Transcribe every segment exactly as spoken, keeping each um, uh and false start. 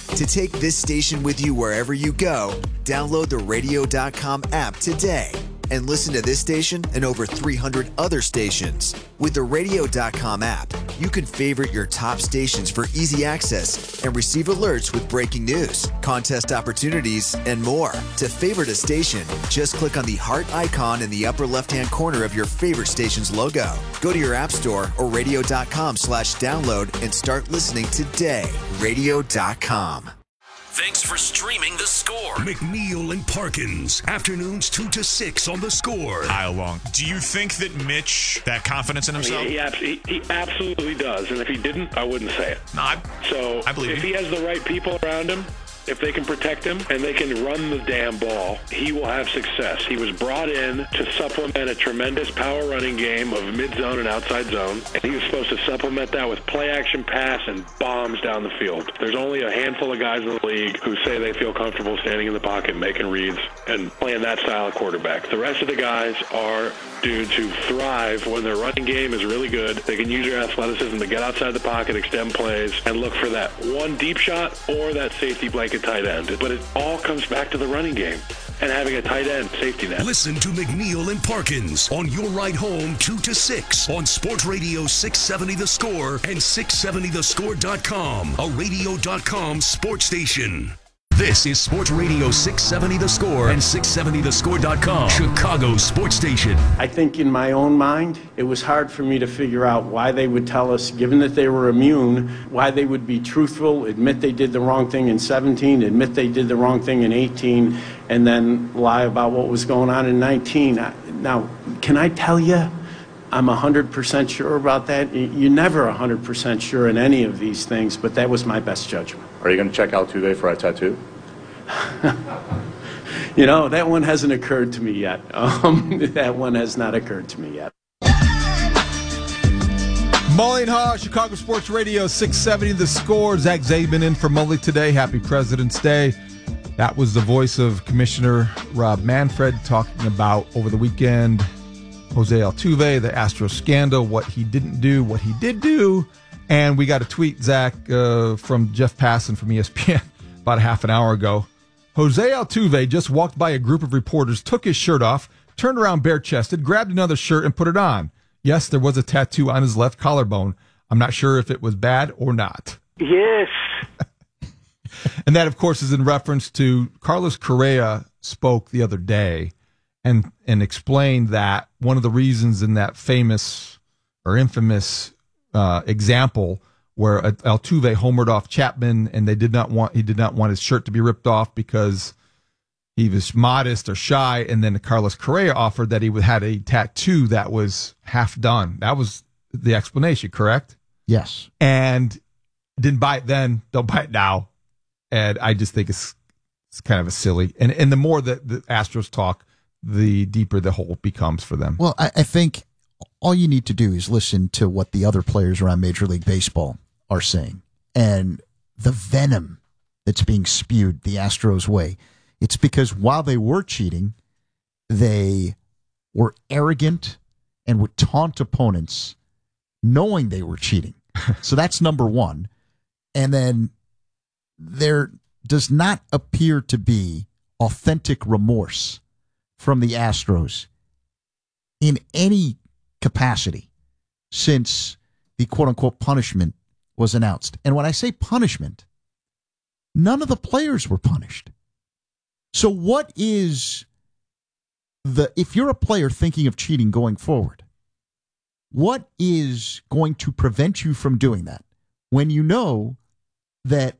To take this station with you wherever you go, download the radio dot com app today and listen to this station and over three hundred other stations. With the radio dot com app, you can favorite your top stations for easy access and receive alerts with breaking news, contest opportunities, and more. To favorite a station, just click on the heart icon in the upper left-hand corner of your favorite station's logo. Go to your app store or radio dot com slash download and start listening today. radio dot com. Thanks for streaming The Score. McNeil and Parkins, afternoons two to six on The Score. Kyle Long, do you think that Mitch, that confidence in himself? He, he, abs- he, he absolutely does, and if he didn't, I wouldn't say it. No, I, so I believe if you. he has the right people around him, if they can protect him and they can run the damn ball, he will have success. He was brought in to supplement a tremendous power running game of mid-zone and outside zone, and he was supposed to supplement that with play-action pass and bombs down the field. There's only a handful of guys in the league who say they feel comfortable standing in the pocket, making reads, and playing that style of quarterback. The rest of the guys are due to thrive when their running game is really good. They can use their athleticism to get outside the pocket, extend plays, and look for that one deep shot or that safety blanket tight end. But it all comes back to the running game and having a tight end safety net. Listen to McNeil and Parkins on your ride home two to six on Sports Radio six seventy The Score and six seventy the score dot com, a radio dot com sports station. This is Sports Radio six seventy The Score and six seventy the score dot com, Chicago's sports station. I think in my own mind, it was hard for me to figure out why they would tell us, given that they were immune, why they would be truthful, admit they did the wrong thing in seventeen, admit they did the wrong thing in eighteen, and then lie about what was going on in nineteen. Now, can I tell you, I'm one hundred percent sure about that? You're never one hundred percent sure in any of these things, but that was my best judgment. Are you going to check Altuve for a tattoo? You know, that one hasn't occurred to me yet. Um, that one has not occurred to me yet. Mully and Haw, Chicago Sports Radio six seventy The Score. Zach Zabin in for Mully today. Happy President's Day. That was the voice of Commissioner Rob Manfred talking about over the weekend Jose Altuve, the Astros scandal, what he didn't do, what he did do. And we got a tweet, Zach, uh, from Jeff Passan from E S P N about a half an hour ago. Jose Altuve just walked by a group of reporters, took his shirt off, turned around bare-chested, grabbed another shirt, and put it on. Yes, there was a tattoo on his left collarbone. I'm not sure if it was bad or not. Yes. And that, of course, is in reference to Carlos Correa spoke the other day and and explained that one of the reasons in that famous or infamous uh, example where Altuve homered off Chapman and they did not want he did not want his shirt to be ripped off because he was modest or shy, and then Carlos Correa offered that he had a tattoo that was half done. That was the explanation, correct? Yes. And didn't buy it then, don't buy it now. And I just think it's it's kind of a silly. And and the more that the Astros talk, the deeper the hole becomes for them. Well, I, I think all you need to do is listen to what the other players around Major League Baseball are saying. And the venom that's being spewed the Astros way, it's because while they were cheating, they were arrogant and would taunt opponents knowing they were cheating. So that's number one. And then there does not appear to be authentic remorse from the Astros in any capacity since the quote-unquote punishment was announced. And when I say punishment, none of the players were punished. So what is the, if you're a player thinking of cheating going forward, what is going to prevent you from doing that when you know that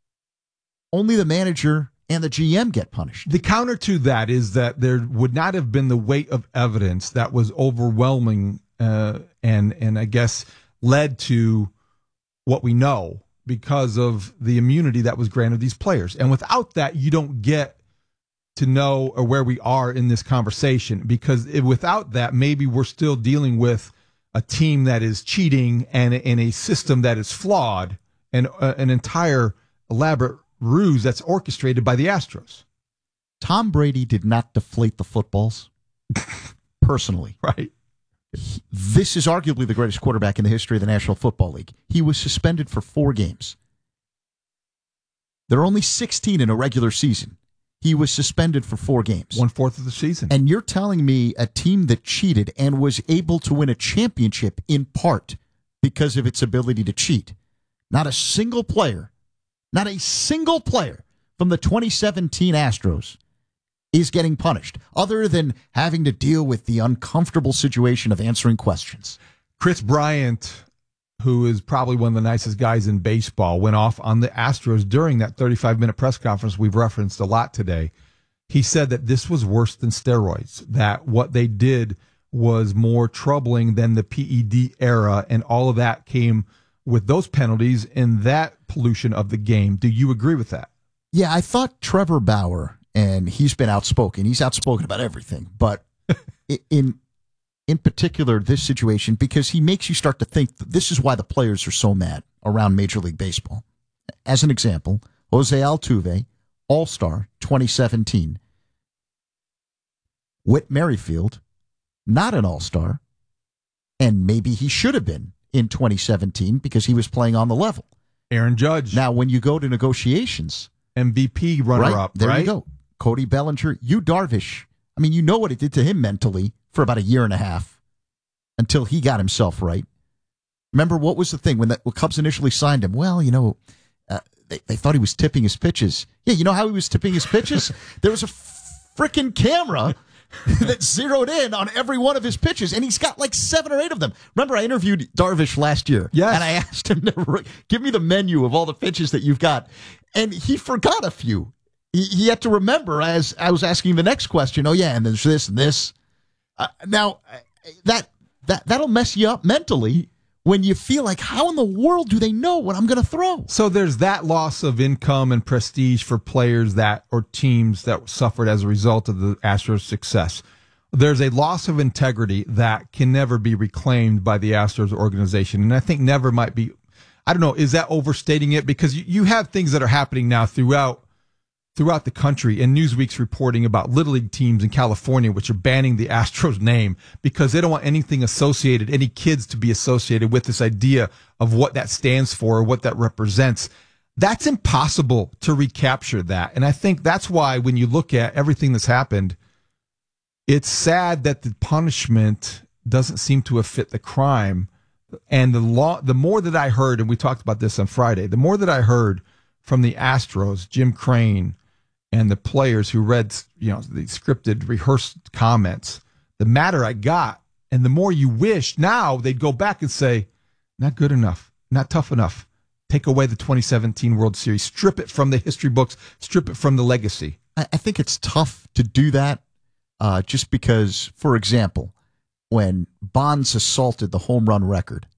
only the manager and the G M get punished? The counter to that is that there would not have been the weight of evidence that was overwhelming uh, and, and I guess led to what we know because of the immunity that was granted these players. And without that, you don't get to know or where we are in this conversation, because if, without that, maybe we're still dealing with a team that is cheating and in a system that is flawed and uh, an entire elaborate ruse that's orchestrated by the Astros. Tom Brady did not deflate the footballs personally. Right. This is arguably the greatest quarterback in the history of the National Football League. He was suspended for four games. There are only sixteen in a regular season. He was suspended for four games. One-fourth of the season. And you're telling me a team that cheated and was able to win a championship in part because of its ability to cheat. Not a single player, not a single player from the twenty seventeen Astros is getting punished, other than having to deal with the uncomfortable situation of answering questions. Chris Bryant, who is probably one of the nicest guys in baseball, went off on the Astros during that thirty-five minute press conference we've referenced a lot today. He said that this was worse than steroids, that what they did was more troubling than the P E D era, and all of that came with those penalties and that pollution of the game. Do you agree with that? Yeah, I thought Trevor Bauer, and he's been outspoken. He's outspoken about everything, but in in particular this situation, because he makes you start to think that this is why the players are so mad around Major League Baseball. As an example, Jose Altuve, All-Star twenty seventeen. Whit Merrifield, not an All-Star, and maybe he should have been in twenty seventeen because he was playing on the level. Aaron Judge. Now, when you go to negotiations, M V P runner-up, right? There right? you go. Cody Bellinger, Yu Darvish. I mean, you know what it did to him mentally for about a year and a half until he got himself right. Remember, what was the thing when the when Cubs initially signed him? Well, you know, uh, they, they thought he was tipping his pitches. Yeah, you know how he was tipping his pitches? There was a freaking camera that zeroed in on every one of his pitches, and he's got like seven or eight of them. Remember, I interviewed Darvish last year, yes, and I asked him to give me the menu of all the pitches that you've got, and he forgot a few. He, he had to remember as I was asking the next question. Oh yeah, and there's this and this. Uh, now that that that'll mess you up mentally when you feel like, how in the world do they know what I'm going to throw? So there's that loss of income and prestige for players that or teams that suffered as a result of the Astros' success. There's a loss of integrity that can never be reclaimed by the Astros organization. And I think never might be, I don't know, is that overstating it? Because you, you have things that are happening now throughout throughout the country, and Newsweek's reporting about Little League teams in California, which are banning the Astros name because they don't want anything associated, any kids to be associated with this idea of what that stands for or what that represents. That's impossible to recapture that. And I think that's why when you look at everything that's happened, it's sad that the punishment doesn't seem to have fit the crime. And the law, the more that I heard, and we talked about this on Friday, the more that I heard from the Astros, Jim Crane, and the players who read, you know, the scripted, rehearsed comments, the madder I got, and the more you wish now they'd go back and say, not good enough, not tough enough. Take away the twenty seventeen World Series, strip it from the history books, strip it from the legacy. I, I think it's tough to do that uh, just because, for example, when Bonds assaulted the home run record,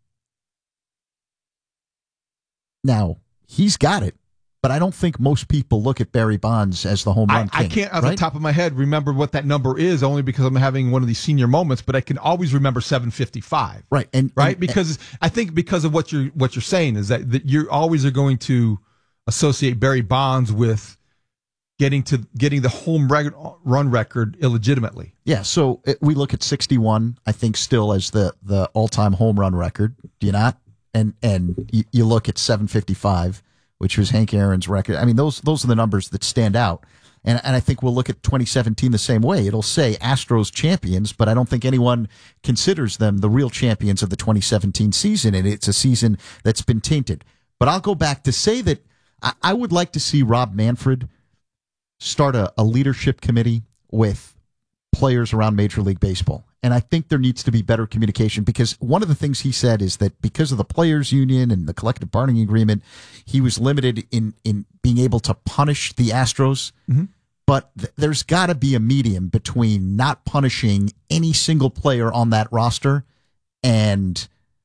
now he's got it. But I don't think most people look at Barry Bonds as the home run I, king. I can't, off right? the top of my head, remember what that number is, only because I'm having one of these senior moments. But I can always remember seven fifty-five. Right, and right and, because and, I think because of what you're what you're saying is that, that you always are going to associate Barry Bonds with getting to getting the home record, run record illegitimately. Yeah, so it, we look at sixty-one, I think, still as the the all time home run record. Do you not? And and you, you look at seven fifty-five. Which was Hank Aaron's record. I mean, those those are the numbers that stand out. And and I think we'll look at twenty seventeen the same way. It'll say Astros champions, but I don't think anyone considers them the real champions of the twenty seventeen season, and it's a season that's been tainted. But I'll go back to say that I, I would like to see Rob Manfred start a, a leadership committee with players around Major League Baseball. And I think there needs to be better communication, because one of the things he said is that because of the players union and the collective bargaining agreement, he was limited in, in being able to punish the Astros. Mm-hmm. But th- there's got to be a medium between not punishing any single player on that roster and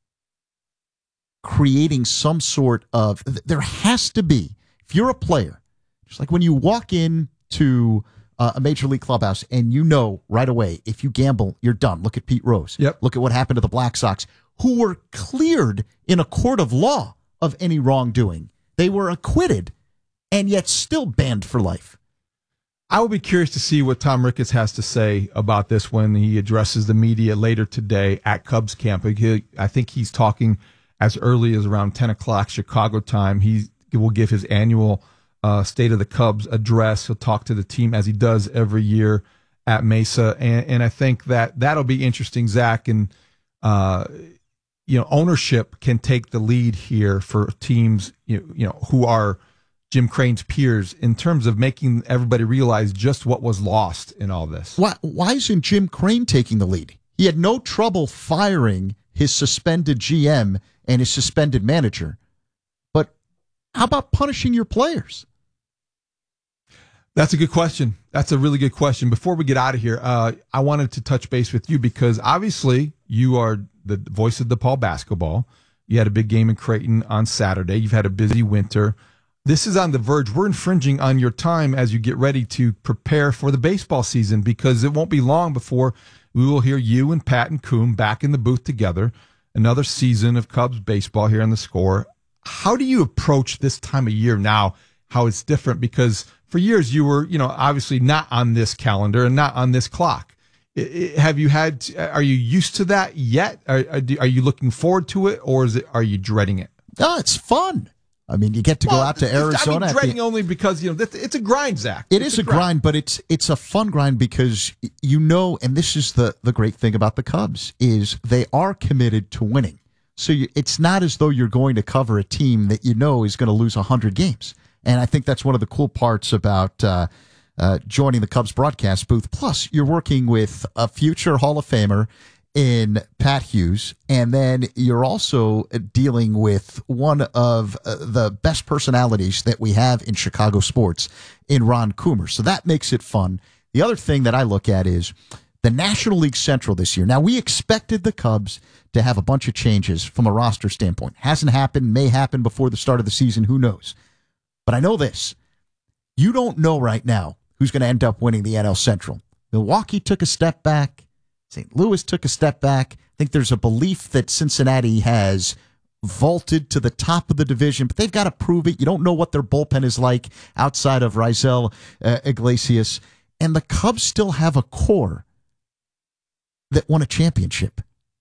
creating some sort of, th- there has to be, if you're a player, just like when you walk in to Uh, a major league clubhouse, and you know right away, if you gamble, you're done. Look at Pete Rose. Yep. Look at what happened to the Black Sox, who were cleared in a court of law of any wrongdoing. They were acquitted, and yet still banned for life. I will be curious to see what Tom Ricketts has to say about this when he addresses the media later today at Cubs camp. He, I think he's talking as early as around ten o'clock Chicago time. He will give his annual uh, State of the Cubs address. He'll talk to the team as he does every year at Mesa. And, and I think that that'll be interesting, Zach. And, uh, you know, ownership can take the lead here for teams, you, you know, who are Jim Crane's peers in terms of making everybody realize just what was lost in all this. Why, why isn't Jim Crane taking the lead? He had no trouble firing his suspended G M and his suspended manager. But how about punishing your players? That's a good question. That's a really good question. Before we get out of here, uh, I wanted to touch base with you because obviously you are the voice of DePaul basketball. You had a big game in Creighton on Saturday. You've had a busy winter. This is on the verge. We're infringing on your time as you get ready to prepare for the baseball season because it won't be long before we will hear you and Pat and Coom back in the booth together. Another season of Cubs baseball here on The Score. How do you approach this time of year now, how it's different? Because for years you were, you know, obviously not on this calendar and not on this clock. It, it, have you had, are you used to that yet? Are, are, are you looking forward to it or is it, are you dreading it? No, it's fun. I mean, you get to well, go out to Arizona. I mean, dreading the, only because, you know, it's a grind, Zach. It it's is a grind. grind, but it's it's a fun grind because, you know, and this is the, the great thing about the Cubs, is they are committed to winning. So you, it's not as though you're going to cover a team that you know is going to lose one hundred games. And I think that's one of the cool parts about uh, uh, joining the Cubs broadcast booth. Plus, you're working with a future Hall of Famer in Pat Hughes, and then you're also dealing with one of the best personalities that we have in Chicago sports in Ron Coomer. So that makes it fun. The other thing that I look at is the National League Central this year. Now, we expected the Cubs to have a bunch of changes from a roster standpoint. Hasn't happened, may happen before the start of the season, who knows? But I know this. You don't know right now who's going to end up winning the N L Central. Milwaukee took a step back. Saint Louis took a step back. I think there's a belief that Cincinnati has vaulted to the top of the division, but they've got to prove it. You don't know what their bullpen is like outside of Raisel uh, Iglesias. And the Cubs still have a core that won a championship.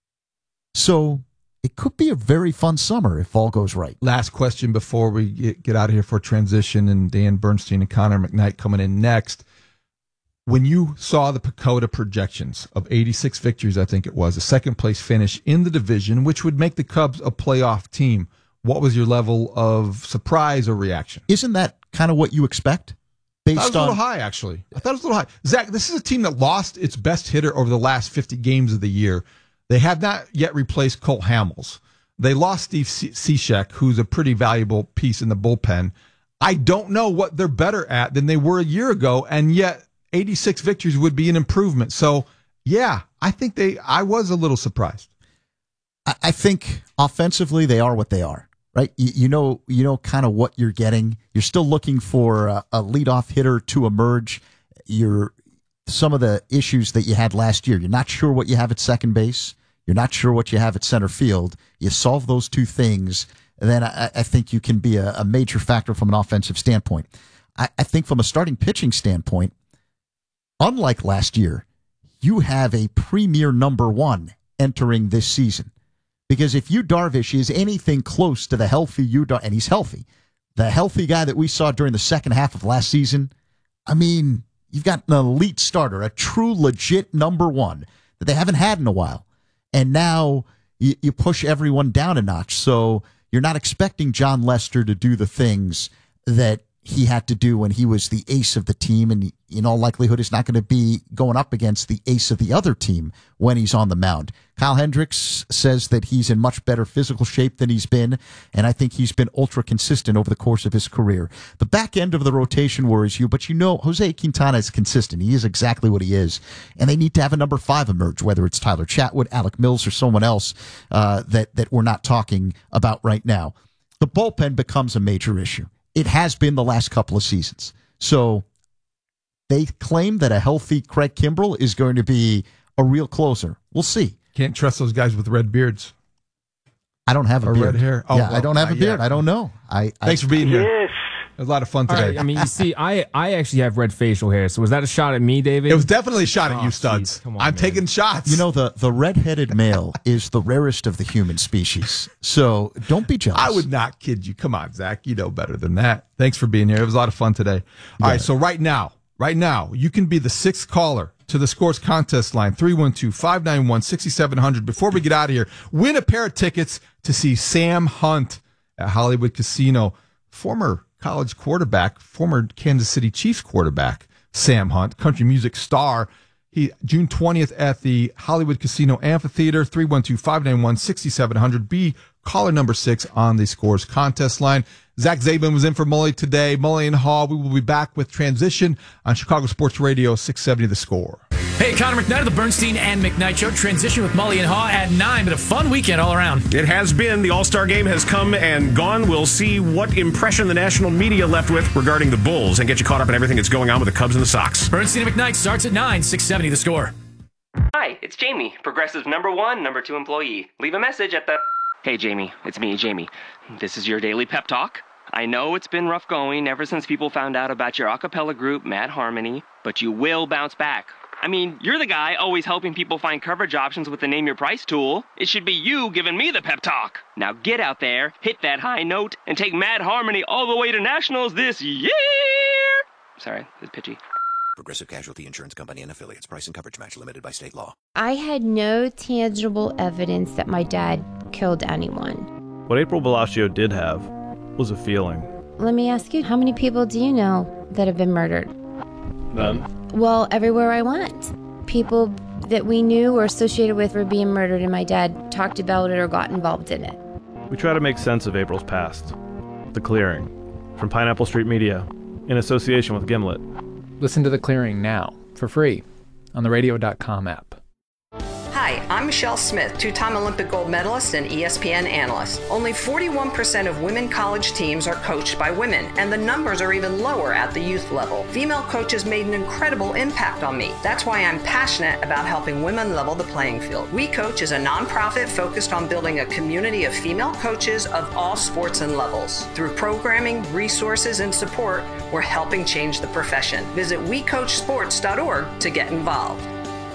So it could be a very fun summer if all goes right. Last question before we get, get out of here for transition, and Dan Bernstein and Connor McKnight coming in next. When you saw the Pacoda projections of eighty-six victories, I think it was, a second place finish in the division, which would make the Cubs a playoff team, what was your level of surprise or reaction? Isn't that kind of what you expect? Based I thought it was on... a little high, actually. I thought it was a little high. Zach, this is a team that lost its best hitter over the last fifty games of the year. They have not yet replaced Colt Hamels. They lost Steve Cishek, who's a pretty valuable piece in the bullpen. I don't know what they're better at than they were a year ago, and yet eighty-six victories would be an improvement. So, yeah, I think they. I was a little surprised. I think offensively they are what they are, right? You, you know, you know, kind of what you're getting. You're still looking for a, a leadoff hitter to emerge. You're some of the issues that you had last year. You're not sure what you have at second base. You're not sure what you have at center field. You solve those two things, and then I, I think you can be a, a major factor from an offensive standpoint. I, I think from a starting pitching standpoint, unlike last year, you have a premier number one entering this season. Because if Yu Darvish is anything close to the healthy Yu Darvish, and he's healthy, the healthy guy that we saw during the second half of last season, I mean, you've got an elite starter, a true legit number one that they haven't had in a while. And now you, you push everyone down a notch. So you're not expecting John Lester to do the things that he had to do when he was the ace of the team, and in all likelihood is not going to be going up against the ace of the other team when he's on the mound. Kyle Hendricks says that he's in much better physical shape than he's been, and I think he's been ultra consistent over the course of his career. The back end of the rotation worries you, but you know Jose Quintana is consistent. He is exactly what he is, and they need to have a number five emerge, whether it's Tyler Chatwood, Alec Mills, or someone else uh, that, that we're not talking about right now. The bullpen becomes a major issue. It has been the last couple of seasons. So they claim that a healthy Craig Kimbrell is going to be a real closer. We'll see. Can't trust those guys with red beards. I don't have a or beard. red hair. Oh, yeah, well, I don't have a beard. Yet. I don't know. I, Thanks I, for being here. Yes. was a lot of fun All today. right, I mean, you see, I, I actually have red facial hair, so was that a shot at me, David? It was definitely a shot at Oh, you, Studs. geez, come on, I'm man. taking shots. You know, the, the red-headed male is the rarest of the human species. So don't be jealous. I would not kid you. Come on, Zach. You know better than that. Thanks for being here. It was a lot of fun today. All right, so right now, right now, you can be the sixth caller to the Scores contest line, three one two, five nine one, six seven zero zero. Before we get out of here, win a pair of tickets to see Sam Hunt at Hollywood Casino. Former college quarterback, former Kansas City Chiefs quarterback, Sam Hunt, country music star. He June twentieth at the Hollywood Casino Amphitheater, three one two, five nine one, six seven zero zero. Be caller number six on the Scores contest line. Zach Zabin was in for Mully today. Mully and Hall, we will be back with Transition on Chicago Sports Radio six seventy The Score. Hey, Connor McKnight of the Bernstein and McKnight Show. Transition with Mully and Haw at nine, but a fun weekend all around. It has been. The All-Star game has come and gone. We'll see what impression the national media left with regarding the Bulls and get you caught up in everything that's going on with the Cubs and the Sox. Bernstein and McKnight starts at nine, six seventy The Score. Hi, it's Jamie, Progressive number one, number two employee. Leave a message at the... Hey, Jamie, it's me, Jamie. This is your daily pep talk. I know it's been rough going ever since people found out about your a cappella group, Mad Harmony, but you will bounce back. I mean, you're the guy always helping people find coverage options with the Name Your Price tool. It should be you giving me the pep talk. Now get out there, hit that high note, and take Mad Harmony all the way to nationals this year! Sorry, it's pitchy. Progressive Casualty Insurance Company and Affiliates. Price and coverage match limited by state law. I had no tangible evidence that my dad killed anyone. What April Bellagio did have was a feeling. Let me ask you, how many people do you know that have been murdered? None. Well, everywhere I went. People that we knew or associated with were being murdered, and my dad talked about it or got involved in it. We try to make sense of April's past. The Clearing, from Pineapple Street Media, in association with Gimlet. Listen to The Clearing now, for free, on the radio dot com app. Hi, I'm Michelle Smith, two-time Olympic gold medalist and E S P N analyst. Only forty-one percent of women college teams are coached by women, and the numbers are even lower at the youth level. Female coaches made an incredible impact on me. That's why I'm passionate about helping women level the playing field. We Coach is a nonprofit focused on building a community of female coaches of all sports and levels. Through programming, resources, and support, we're helping change the profession. Visit we coach sports dot org to get involved.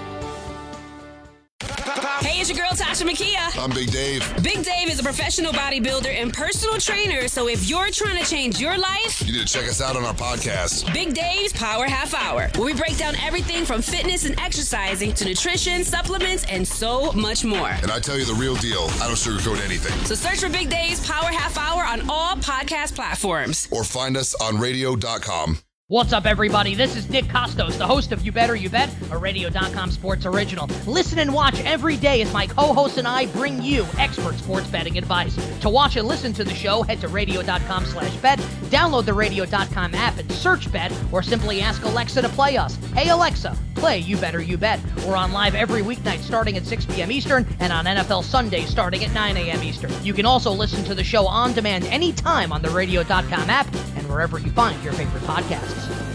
Hey, it's your girl Tasha Makia. I'm Big Dave. Big Dave is a professional bodybuilder and personal trainer, so if you're trying to change your life, you need to check us out on our podcast, Big Dave's Power Half Hour, where we break down everything from fitness and exercising to nutrition, supplements, and so much more. And I tell you the real deal, I don't sugarcoat anything. So search for Big Dave's Power Half Hour on all podcast platforms. Or find us on radio dot com. What's up, everybody? This is Nick Costos, the host of You Better You Bet, a radio dot com sports original. Listen and watch every day as my co-hosts and I bring you expert sports betting advice. To watch and listen to the show, head to radio dot com slash bet, download the radio dot com app and search bet, or simply ask Alexa to play us. Hey, Alexa, play You Better You Bet. We're on live every weeknight starting at six p.m. Eastern and on N F L Sundays starting at nine a.m. Eastern. You can also listen to the show on demand anytime on the radio dot com app and wherever you find your favorite podcasts.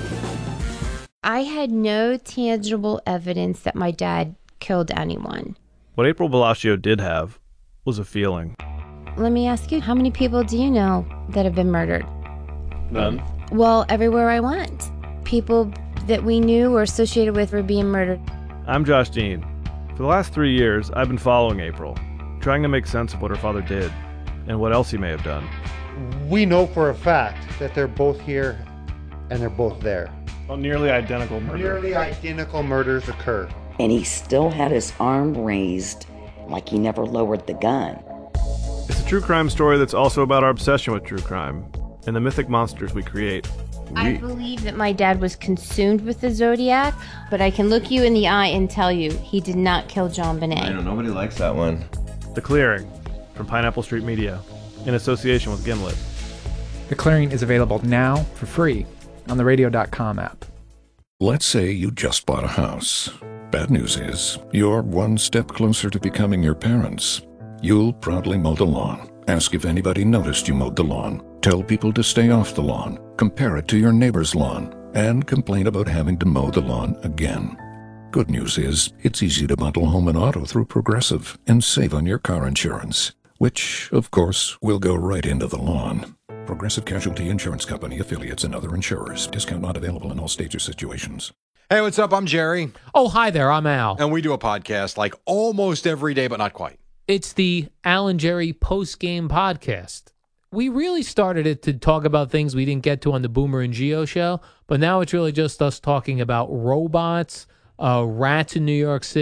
I had no tangible evidence that my dad killed anyone. What April Bellagio did have was a feeling. Let me ask you, how many people do you know that have been murdered? None. Well, everywhere I went. People that we knew or associated with were being murdered. I'm Josh Dean. For the last three years, I've been following April, trying to make sense of what her father did and what else he may have done. We know for a fact that they're both here and they're both there. Well, nearly identical murders. Nearly identical murders occur. And he still had his arm raised like he never lowered the gun. It's a true crime story that's also about our obsession with true crime and the mythic monsters we create. We... I believe that my dad was consumed with the Zodiac, but I can look you in the eye and tell you he did not kill John Bonet. I know, nobody likes that one. The Clearing, from Pineapple Street Media, in association with Gimlet. The Clearing is available now for free on the radio dot com app. Let's say you just bought a house. Bad news is, you're one step closer to becoming your parents. You'll proudly mow the lawn. Ask if anybody noticed you mowed the lawn. Tell people to stay off the lawn. Compare it to your neighbor's lawn. And complain about having to mow the lawn again. Good news is, it's easy to bundle home and auto through Progressive and save on your car insurance, which, of course, will go right into the lawn. Progressive Casualty Insurance Company, affiliates, and other insurers. Discount not available in all states or situations. Hey, what's up? I'm Jerry. Oh, hi there. I'm Al. And we do a podcast like almost every day, but not quite. It's the Al and Jerry post-game podcast. We really started it to talk about things we didn't get to on the Boomer and Geo show, but now it's really just us talking about robots, uh, rats in New York City.